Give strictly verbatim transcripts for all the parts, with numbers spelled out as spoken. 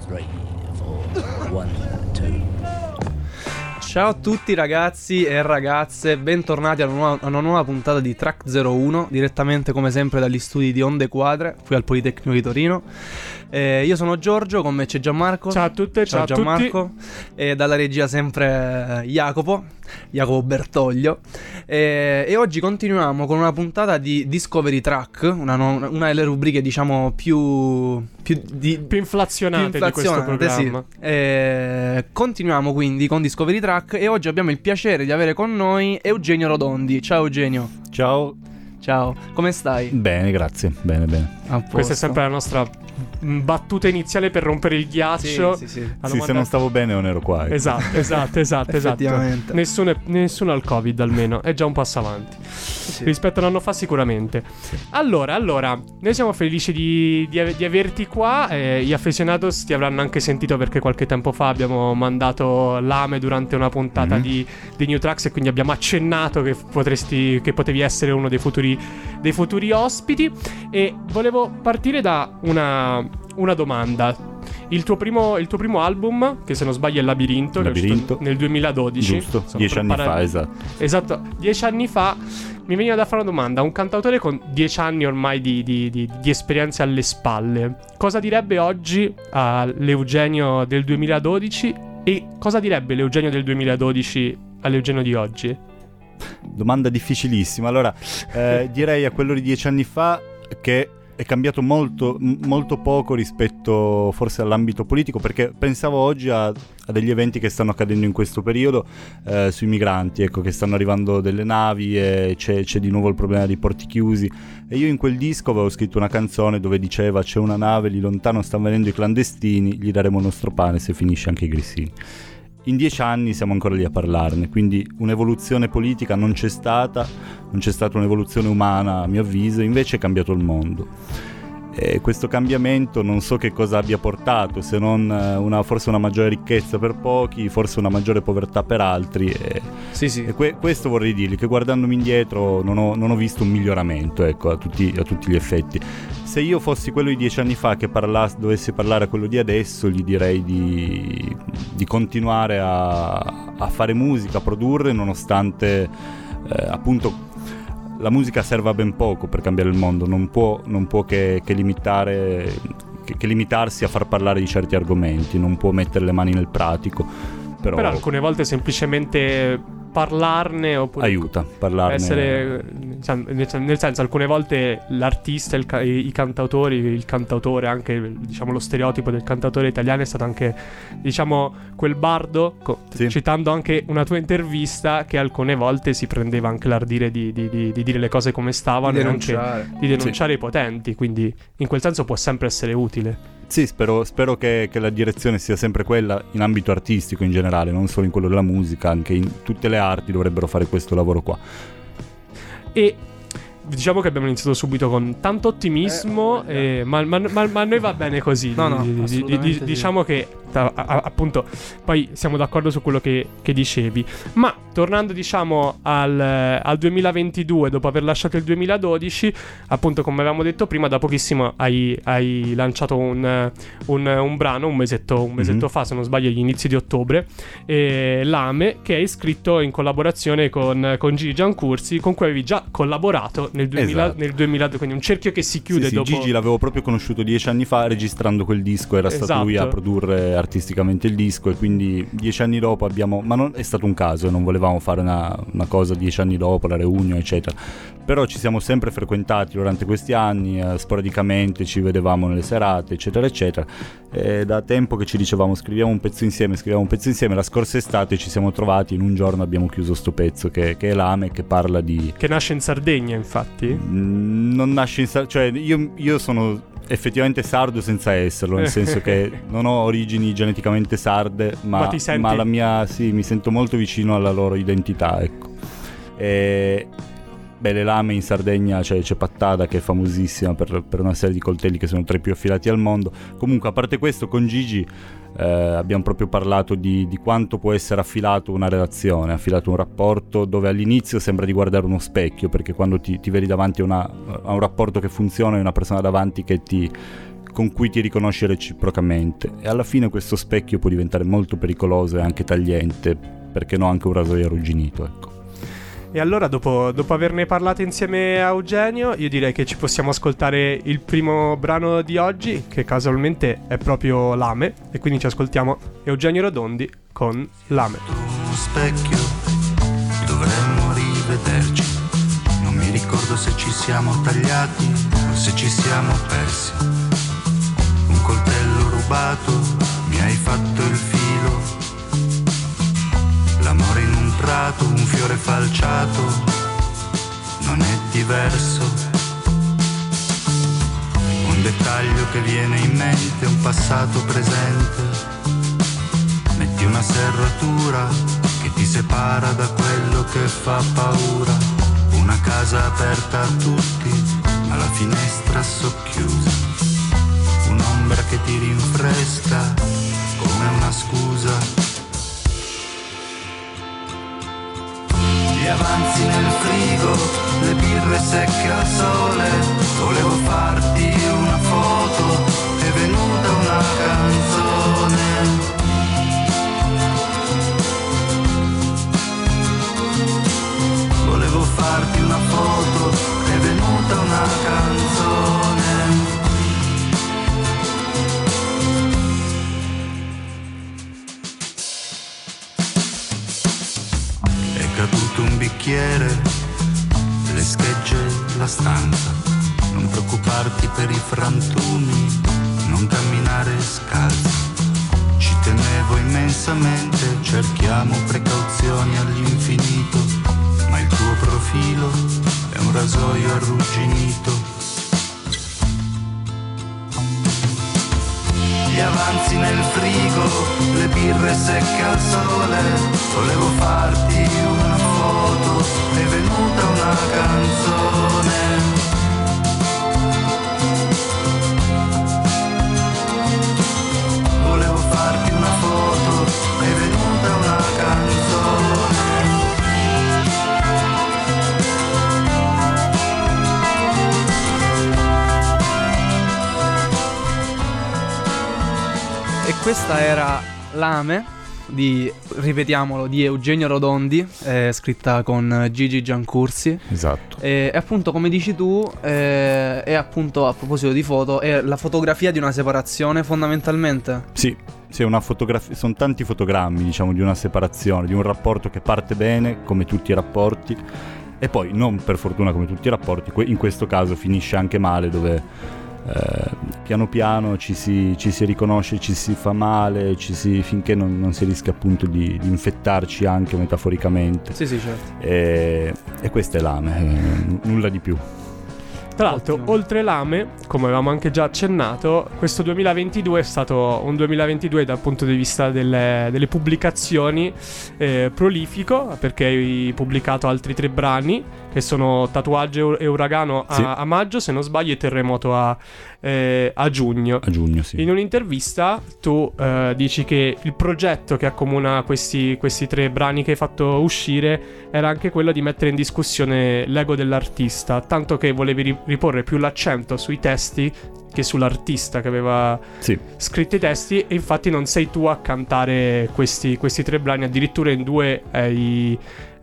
three, four, one, two. Ciao a tutti ragazzi e ragazze, bentornati a una nuova, a una nuova puntata di Track zero uno, direttamente come sempre dagli studi di Onde Quadre, qui al Politecnico di Torino. Eh, io sono Giorgio, con me c'è Gianmarco. Ciao a tutte, ciao, ciao Gianmarco. A tutti. E dalla regia sempre Jacopo, Jacopo Bertoglio. E, e oggi continuiamo con una puntata di Discovery Track, una, una delle rubriche diciamo più... Più, di, più inflazionate, più inflazionate di questo programma. Sì. E, continuiamo quindi con Discovery Track e oggi abbiamo il piacere di avere con noi Eugenio Rodondi. Ciao Eugenio. Ciao. Ciao, come stai? Bene, grazie, bene bene. Questa è sempre la nostra battuta iniziale per rompere il ghiaccio. Sì, sì, sì. Sì, domanda... se non stavo bene non ero qua. Ecco. Esatto, esatto, esatto, esatto. Nessuno, è, nessuno ha il Covid almeno, è già un passo avanti. Sì. Rispetto a un anno fa sicuramente. Sì. Allora, allora, noi siamo felici di, di, di averti qua. Eh, gli Aficionados ti avranno anche sentito perché qualche tempo fa abbiamo mandato l'Ame durante una puntata mm-hmm. di, di New Tracks e quindi abbiamo accennato che potresti, che potevi essere uno dei futuri, dei futuri ospiti. E volevo partire da una, una domanda. Il tuo, primo, il tuo primo album, che se non sbaglio è Labirinto, Labirinto. Che è nel duemiladodici. Giusto, Insomma, dieci anni fa, esatto. Esatto, dieci anni fa mi veniva da fare una domanda. Un cantautore con dieci anni ormai di, di, di, di esperienze alle spalle, cosa direbbe oggi all'Eugenio del duemiladodici e cosa direbbe l'Eugenio del duemiladodici all'Eugenio di oggi? Domanda difficilissima. Allora, eh, direi a quello di dieci anni fa che è cambiato molto, molto poco rispetto forse all'ambito politico, perché pensavo oggi a, a degli eventi che stanno accadendo in questo periodo eh, sui migranti, ecco, che stanno arrivando delle navi e c'è, c'è di nuovo il problema dei porti chiusi. E io in quel disco avevo scritto una canzone dove diceva: c'è una nave, lì lontano stanno venendo i clandestini, gli daremo il nostro pane se finisce anche i grissini. In dieci anni siamo ancora lì a parlarne, quindi un'evoluzione politica non c'è stata, non c'è stata un'evoluzione umana a mio avviso, invece è cambiato il mondo. E questo cambiamento non so che cosa abbia portato, se non una, forse una maggiore ricchezza per pochi, forse una maggiore povertà per altri. E, sì, sì. e que, questo vorrei dirgli, che guardandomi indietro non ho, non ho visto un miglioramento, ecco, a tutti, a tutti gli effetti. Se io fossi quello di dieci anni fa che parlasse, dovessi parlare a quello di adesso, gli direi di, di continuare a, a fare musica, a produrre, nonostante eh, appunto la musica serve a ben poco per cambiare il mondo, non può, non può che, che limitare, che, che limitarsi a far parlare di certi argomenti, non può mettere le mani nel pratico. Però, però alcune volte semplicemente parlarne oppure aiuta, parlarne essere, nel senso, alcune volte l'artista, il, i, i cantautori, il cantautore, anche diciamo lo stereotipo del cantautore italiano è stato anche diciamo quel bardo, co- sì. citando anche una tua intervista, che alcune volte si prendeva anche l'ardire di, di, di, di dire le cose come stavano, di e denunciare, anche di denunciare sì. i potenti, quindi in quel senso può sempre essere utile. Sì, spero, spero che, che la direzione sia sempre quella in ambito artistico in generale, non solo in quello della musica, anche in tutte le arti dovrebbero fare questo lavoro qua. E diciamo che abbiamo iniziato subito con tanto ottimismo, eh, eh, ma, ma, ma, ma a noi va bene così. No, no, di, di, di, diciamo sì. che a, a, appunto poi siamo d'accordo su quello che, che dicevi. Ma tornando diciamo al, al duemilaventidue, dopo aver lasciato il duemiladodici, appunto come avevamo detto prima, da pochissimo hai, hai lanciato un, un, un brano un mesetto, un mesetto mm-hmm. fa, se non sbaglio agli inizi di ottobre, eh, L'Ame, che hai scritto in collaborazione con, con Gigi Giancursi, con cui avevi già collaborato nel duemila, esatto. nel duemila, quindi un cerchio che si chiude sì, dopo. Sì, Gigi l'avevo proprio conosciuto dieci anni fa registrando quel disco, era esatto. stato lui a produrre artisticamente il disco, e quindi dieci anni dopo abbiamo, ma non è stato un caso, non volevamo fare una, una cosa dieci anni dopo, la reunion eccetera, però ci siamo sempre frequentati durante questi anni, eh, sporadicamente ci vedevamo nelle serate eccetera eccetera, e da tempo che ci dicevamo scriviamo un pezzo insieme, scriviamo un pezzo insieme. La scorsa estate ci siamo trovati, in un giorno abbiamo chiuso sto pezzo che, che è L'Ame, che parla di... che nasce in Sardegna infatti? Mm, non nasce in Sardegna, cioè io, io sono effettivamente sardo senza esserlo, nel senso che non ho origini geneticamente sarde, ma, ma, ti senti... ma la mia, sì, mi sento molto vicino alla loro identità, ecco. E beh, le lame in Sardegna, cioè, c'è Pattada che è famosissima per, per una serie di coltelli che sono tra i più affilati al mondo. Comunque, a parte questo, con Gigi eh, abbiamo proprio parlato di, di quanto può essere affilato una relazione, affilato un rapporto dove all'inizio sembra di guardare uno specchio, perché quando ti, ti vedi davanti a, una, a un rapporto che funziona, e una persona davanti che ti con cui ti riconosci reciprocamente, e alla fine questo specchio può diventare molto pericoloso e anche tagliente, perché no anche un rasoio arrugginito, ecco. E allora dopo, dopo averne parlato insieme a Eugenio, io direi che ci possiamo ascoltare il primo brano di oggi, che casualmente è proprio Lame, e quindi ci ascoltiamo Eugenio Rodondi con Lame. Uno specchio, dovremmo rivederci, non mi ricordo se ci siamo tagliati o se ci siamo persi. Un coltello rubato, mi hai fatto il filo, l'amore in un prato, un fiore falciato, non è diverso. Un dettaglio che viene in mente, un passato presente. Metti una serratura che ti separa da quello che fa paura. Una casa aperta a tutti, ma la finestra socchiusa. Un'ombra che ti rinfresca come una scusa. Gli avanzi nel frigo, le birre secche al sole. Volevo farti una foto, è venuta una canzone. Volevo farti una foto, è venuta una canzone. Caduto un bicchiere, le schegge, la stanza. Non preoccuparti per i frantumi, non camminare scalzo. Ci tenevo immensamente, cerchiamo precauzioni all'infinito, ma il tuo profilo è un rasoio arrugginito. Gli avanzi nel frigo, le birre secche al sole. Volevo farti una foto, è venuta una canzone. Volevo farti una foto, è venuta una canzone. E questa era Lame di, ripetiamolo, di Eugenio Rodondi, eh, scritta con Gigi Giancursi. Esatto. E, e appunto, come dici tu, eh, è appunto, a proposito di foto, è la fotografia di una separazione fondamentalmente. Sì, sì, una fotografia, sono tanti fotogrammi, diciamo, di una separazione, di un rapporto che parte bene, come tutti i rapporti, e poi, non per fortuna come tutti i rapporti, in questo caso finisce anche male, dove Eh, piano piano ci si, ci si riconosce, ci si fa male, ci si, finché non, non si rischia appunto di, di infettarci anche metaforicamente. Sì, sì, certo. E, e questa è Lame, eh, nulla di più. Tra l'altro, Ottimo. oltre Lame, come avevamo anche già accennato, questo duemilaventidue è stato un duemilaventidue dal punto di vista delle, delle pubblicazioni eh, prolifico, perché hai pubblicato altri tre brani, che sono Tatuaggio e Uragano a, Sì. a maggio, se non sbaglio, e Terremoto a, eh, a giugno. A giugno, sì. In un'intervista tu eh, dici che il progetto che accomuna questi, questi tre brani che hai fatto uscire era anche quello di mettere in discussione l'ego dell'artista, tanto che volevi ri- riporre più l'accento sui testi che sull'artista che aveva Sì. scritto i testi, e infatti non sei tu a cantare questi, questi tre brani, addirittura in due hai...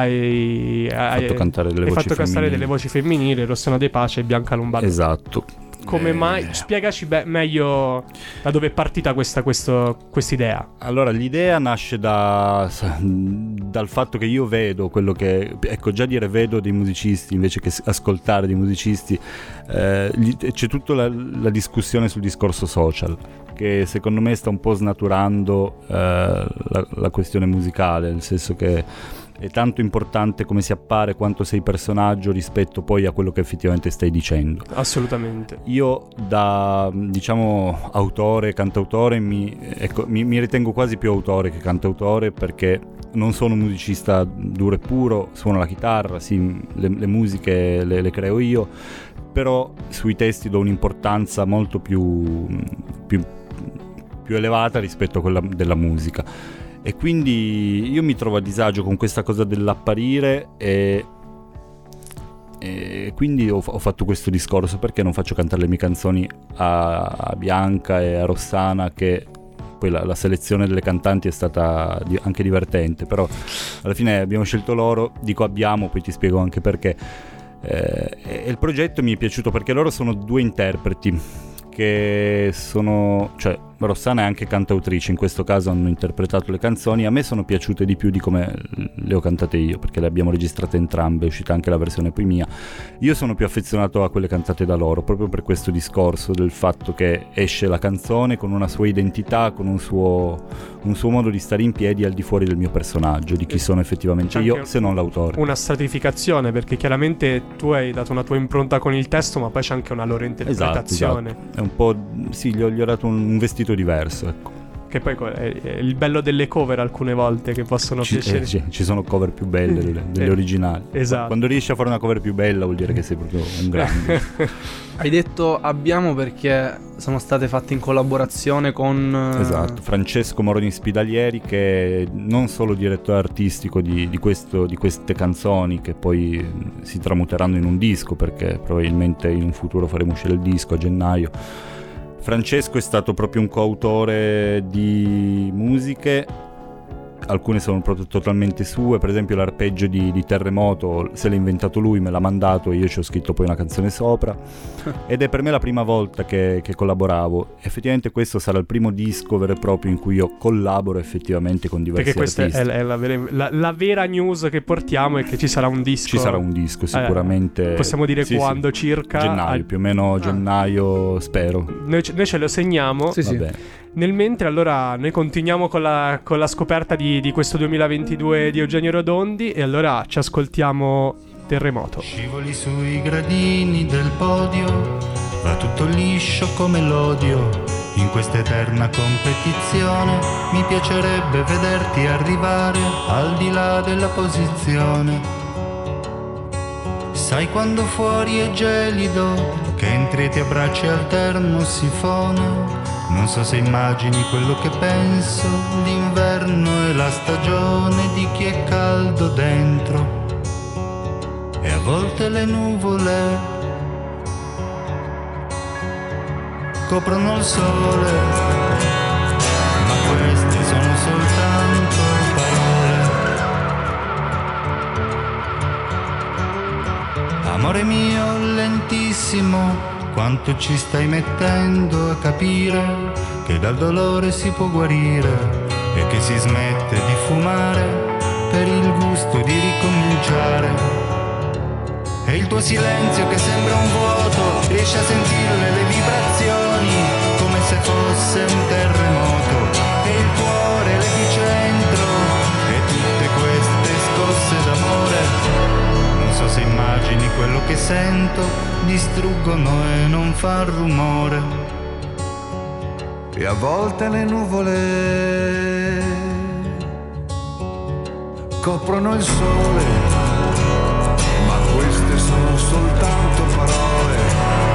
hai, hai fatto cantare delle hai voci fatto cantare femminili. delle voci femminili, Rossana De Pace e Bianca Lombardo. Esatto. Come Eh, mai? Spiegaci be- meglio da dove è partita questa idea. Allora, l'idea nasce da, dal fatto che io vedo quello che... Ecco, già dire vedo dei musicisti invece che ascoltare dei musicisti, eh, gli, c'è tutta la, la discussione sul discorso social, che secondo me sta un po' snaturando eh, la, la questione musicale, nel senso che è tanto importante come si appare, quanto sei personaggio rispetto poi a quello che effettivamente stai dicendo. Assolutamente. Io da, diciamo, autore, cantautore mi, ecco, mi, mi ritengo quasi più autore che cantautore, perché non sono un musicista duro e puro, suono la chitarra, sì, le, le musiche le, le creo io, però sui testi do un'importanza molto più, più, più elevata rispetto a quella della musica. E quindi io mi trovo a disagio con questa cosa dell'apparire, e e quindi ho, ho fatto questo discorso: perché non faccio cantare le mie canzoni a, a Bianca e a Rossana, che poi la, la selezione delle cantanti è stata di, anche divertente, però alla fine abbiamo scelto loro. Dico abbiamo, poi ti spiego anche perché. Eh, e il progetto mi è piaciuto perché loro sono due interpreti che sono, cioè Rossana è anche cantautrice, in questo caso hanno interpretato le canzoni. A me sono piaciute di più di come le ho cantate io, perché le abbiamo registrate entrambe, è uscita anche la versione poi mia. Io sono più affezionato a quelle cantate da loro, proprio per questo discorso del fatto che esce la canzone con una sua identità, con un suo, un suo modo di stare in piedi al di fuori del mio personaggio, di chi sono effettivamente io, se non l'autore. Una stratificazione, perché chiaramente tu hai dato una tua impronta con il testo, ma poi c'è anche una loro interpretazione. Esatto, esatto. È un po', sì, gli ho, gli ho dato un, un vestito diverso, ecco. Che poi è il bello delle cover alcune volte, che possono ci, piacere. Eh, ci, ci sono cover più belle delle, delle eh, originali. Esatto. Quando riesci a fare una cover più bella vuol dire che sei proprio un grande. Hai detto abbiamo perché sono state fatte in collaborazione con... Esatto, Francesco Moroni Spidalieri, che è non solo direttore artistico di, di, questo, di queste canzoni, che poi si tramuteranno in un disco, perché probabilmente in un futuro faremo uscire il disco a gennaio. Francesco è stato proprio un coautore di musiche, alcune sono proprio totalmente sue, per esempio l'arpeggio di, di Terremoto se l'ha inventato lui, me l'ha mandato, io ci ho scritto poi una canzone sopra ed è per me la prima volta che, che collaboravo. Effettivamente questo sarà il primo disco vero e proprio in cui io collaboro effettivamente con diversi Perché questa artisti. è, è la, vera, la, la vera news che portiamo, è che ci sarà un disco. Ci sarà un disco sicuramente. Eh, possiamo dire sì, quando sì. circa? Gennaio, ah. più o meno gennaio, spero. Noi, noi ce lo segniamo. Sì, sì. Vabbè. Nel mentre allora noi continuiamo con la, con la scoperta di, di questo duemilaventidue di Eugenio Rodondi, e allora ci ascoltiamo Terremoto. Scivoli sui gradini del podio, va tutto liscio come l'odio. In questa eterna competizione mi piacerebbe vederti arrivare al di là della posizione. Sai quando fuori è gelido, che entri e ti abbracci al termosifone. Non so se immagini quello che penso, l'inverno è la stagione di chi è caldo dentro. E a volte le nuvole coprono il sole, ma queste sono soltanto parole. Amore mio lentissimo, quanto ci stai mettendo a capire che dal dolore si può guarire e che si smette di fumare per il gusto di ricominciare. E il tuo silenzio che sembra un vuoto, riesci a sentirle le vibrazioni come se fosse un terremoto. E il cuore, l'epicentro e tutte queste scosse d'amore. Non so se immagini quello che sento, distruggono e non fa rumore. E a volte le nuvole coprono il sole, ma queste sono soltanto parole.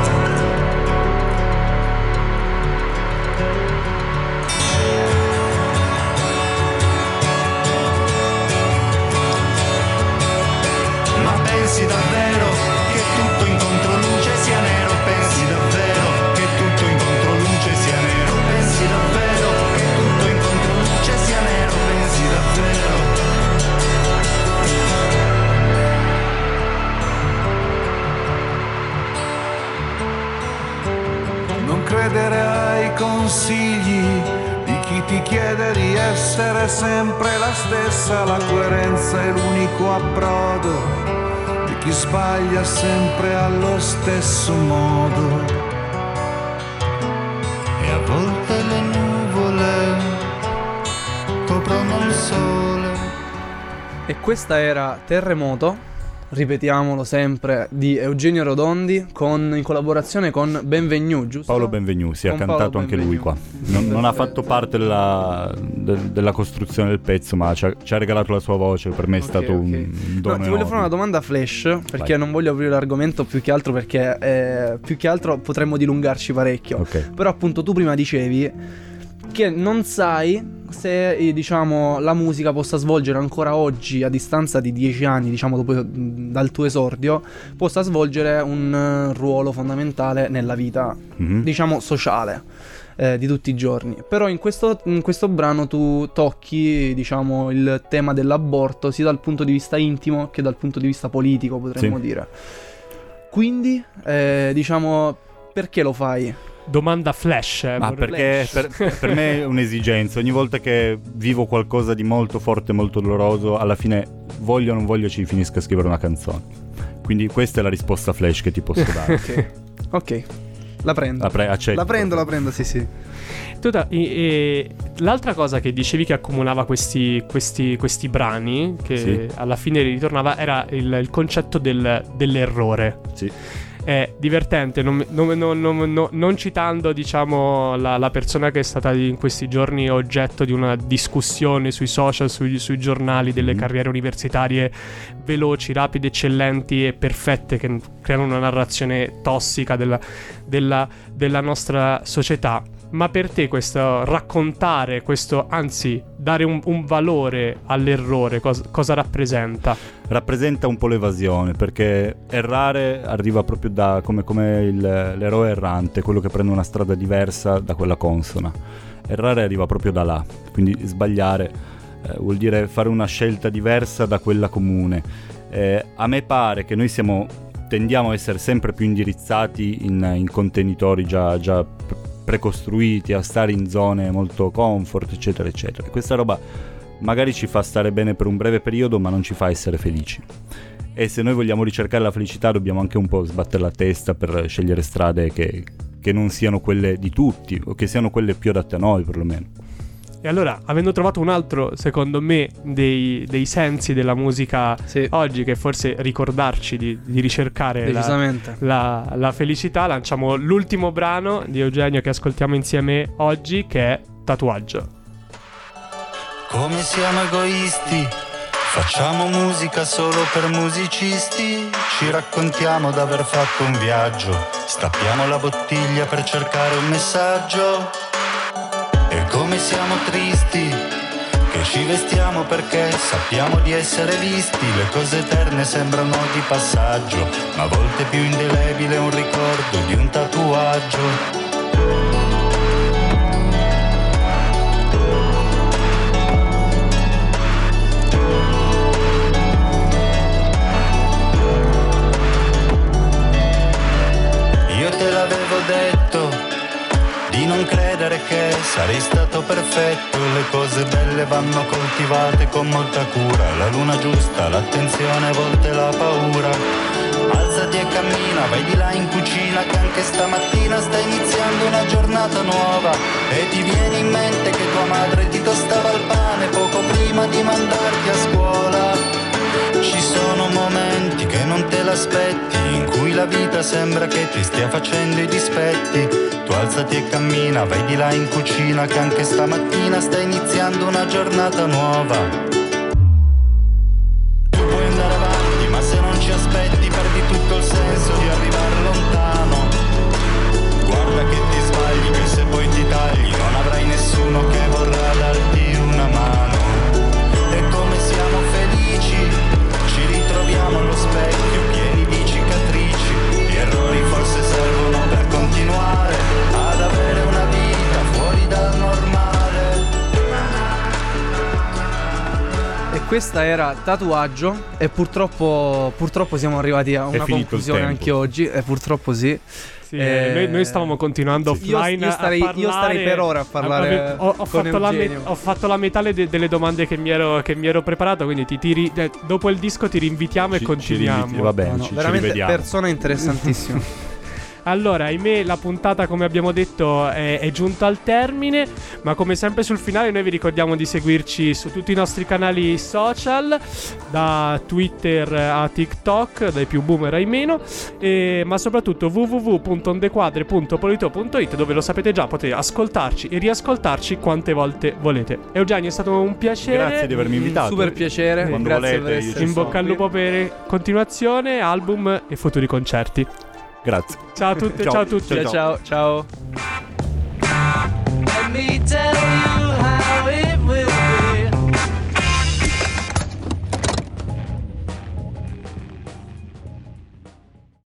Pensi davvero che tutto in controluce sia nero? Pensi davvero che tutto in controluce sia nero? Pensi davvero che tutto in controluce sia nero? Pensi davvero? Non credere ai consigli di chi ti chiede di essere sempre la stessa, la coerenza è l'unico approdo. Chi sbaglia sempre allo stesso modo. E a volte le nuvole coprono il sole. E questa era Terremoto, ripetiamolo sempre, di Eugenio Rodondi, con, in collaborazione con Benvenu, giusto? Paolo Benvenu, si è Con cantato Paolo anche Benvenu. lui qua. Non, non ha fatto parte della, de, della costruzione del pezzo, ma ci ha, ci ha regalato la sua voce. Per me è Ok, stato ok. un, un dono No, ti voglio fare una enorme. domanda flash, perché Vai. non voglio aprire l'argomento più che altro perché eh, più che altro potremmo dilungarci parecchio. Ok. Però appunto tu prima dicevi che non sai se eh, diciamo la musica possa svolgere ancora oggi, a distanza di dieci anni, diciamo dopo, dal tuo esordio, possa svolgere un uh, ruolo fondamentale nella vita, mm-hmm. diciamo sociale eh, di tutti i giorni. Però in questo, in questo brano tu tocchi, diciamo, il tema dell'aborto sia dal punto di vista intimo che dal punto di vista politico, potremmo sì. dire. Quindi eh, diciamo, perché lo fai? Domanda flash, eh, ma perché flash. Per, per me è un'esigenza. Ogni volta che vivo qualcosa di molto forte, molto doloroso, alla fine, voglio o non voglio, ci finisco a scrivere una canzone. Quindi questa è la risposta flash che ti posso dare. Ok, ok, la prendo. La, pre- accetto, la prendo, la prendo, sì sì. Tu da, e, e, l'altra cosa che dicevi che accomunava questi, questi, questi brani, che sì. alla fine ritornava, era il, il concetto del, dell'errore. Sì. È divertente, non, non, non, non, non citando, diciamo, la, la persona che è stata in questi giorni oggetto di una discussione sui social, sui, sui giornali, delle mm. carriere universitarie veloci, rapide, eccellenti e perfette, che creano una narrazione tossica della, della, della nostra società. Ma per te questo raccontare, questo, anzi dare un, un valore all'errore, cos- cosa rappresenta? Rappresenta un po' l'evasione, perché errare arriva proprio da come, come il, l'eroe errante, quello che prende una strada diversa da quella consona. Errare arriva proprio da là, quindi sbagliare eh, vuol dire fare una scelta diversa da quella comune. Eh, a me pare che noi siamo tendiamo a essere sempre più indirizzati in, in contenitori già, già precostruiti, a stare in zone molto comfort, eccetera eccetera. E questa roba magari ci fa stare bene per un breve periodo, ma non ci fa essere felici. E se noi vogliamo ricercare la felicità, dobbiamo anche un po' sbattere la testa per scegliere strade che, che non siano quelle di tutti, o che siano quelle più adatte a noi, perlomeno. E allora, avendo trovato un altro, secondo me, dei, dei sensi della musica sì. oggi, che forse ricordarci di, di ricercare la, la, la felicità, lanciamo l'ultimo brano di Eugenio che ascoltiamo insieme oggi, che è Tatuaggio. Come siamo egoisti, facciamo musica solo per musicisti, ci raccontiamo d'aver fatto un viaggio, stappiamo la bottiglia per cercare un messaggio. E come siamo tristi, che ci vestiamo perché sappiamo di essere visti. Le cose eterne sembrano di passaggio, ma a volte più indelebile un ricordo di un tatuaggio. Io te l'avevo detto di non credere che sarei stato perfetto. Le cose belle vanno coltivate con molta cura, la luna giusta, l'attenzione, a volte la paura. Alzati e cammina, vai di là in cucina, che anche stamattina sta iniziando una giornata nuova. E ti viene in mente che tua madre ti tostava il pane poco prima di mandarti a scuola. Ci sono momenti che non te l'aspetti, in cui la vita sembra che ti stia facendo i dispetti. Tu alzati e cammina, vai di là in cucina, che anche stamattina sta iniziando una giornata nuova. Tu puoi andare avanti, ma se non ci aspetti perdi tutto il senso di arrivare lontano. Guarda che ti sbagli, che se poi ti tagli non avrai nessuno che vorrà darti una mano. E come siamo felici, ci ritroviamo allo specchio pieni di cicatrici. Gli errori forse servono per continuare ad avere una vita fuori dal normale. E questa era Tatuaggio. E purtroppo purtroppo siamo arrivati a una conclusione anche oggi. E purtroppo sì. Sì, eh, noi, noi stavamo continuando offline. Io, io, starei, a parlare, io starei per ora a parlare. Ho, ho, con fatto, la me, ho fatto la metà de, delle domande che mi ero, che mi ero preparato. Quindi ti, ti ri, eh, dopo il disco ti rinvitiamo ci, e continuiamo. Ci va bene, no, no, ci, veramente ci persona interessantissima. Allora, ahimè, la puntata, come abbiamo detto, è, è giunta al termine. Ma come sempre sul finale noi vi ricordiamo di seguirci su tutti i nostri canali social, da Twitter a TikTok, dai più boomer ai meno, e, ma soprattutto w w w punto ondequadre punto polito punto it, dove lo sapete già, potete ascoltarci e riascoltarci quante volte volete. Eugenio, è stato un piacere. Grazie di avermi invitato. Super piacere. Quando Grazie volete, per essere in bocca al lupo per continuazione, album e futuri concerti. Grazie. Ciao a tutti, ciao, ciao a tutti. Ciao, ciao, ciao. È me tell